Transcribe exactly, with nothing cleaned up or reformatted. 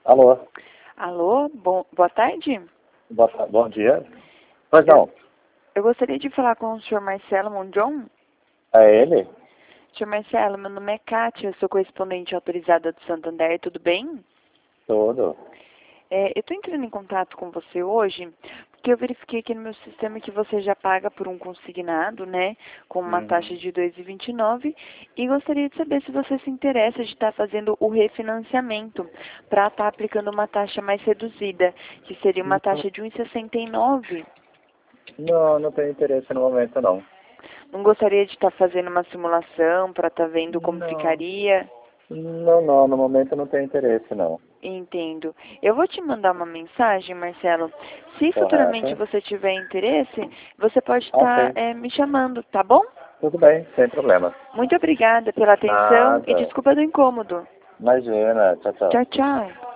Alô? Alô, bom, boa tarde. Boa, ta- bom dia. Pois Eu, não, eu gostaria de falar com o senhor Marcelo Mondron. é ele? senhor Marcelo, meu nome é Kátia, eu sou correspondente autorizada do Santander, tudo bem? Tudo. É, eu estou entrando em contato com você hoje porque eu verifiquei aqui no meu sistema que você já paga por um consignado, né, com uma taxa Uhum. de dois vírgula vinte e nove e gostaria de saber se você se interessa de estar fazendo o refinanciamento para estar aplicando uma taxa mais reduzida, que seria uma Não, taxa de um vírgula sessenta e nove. não, não tenho interesse no momento, não. Não gostaria de estar fazendo uma simulação para estar vendo como Não. ficaria? Não, não, no momento eu não tenho interesse, não. Entendo. Eu vou te mandar uma mensagem, Marcelo. Se futuramente Correto? você tiver interesse, você pode estar Ok. eh, me chamando, tá bom? Tudo bem, sem problema. Muito obrigada pela atenção e Nada. desculpa do incômodo. Imagina. Tchau, tchau. Tchau, tchau.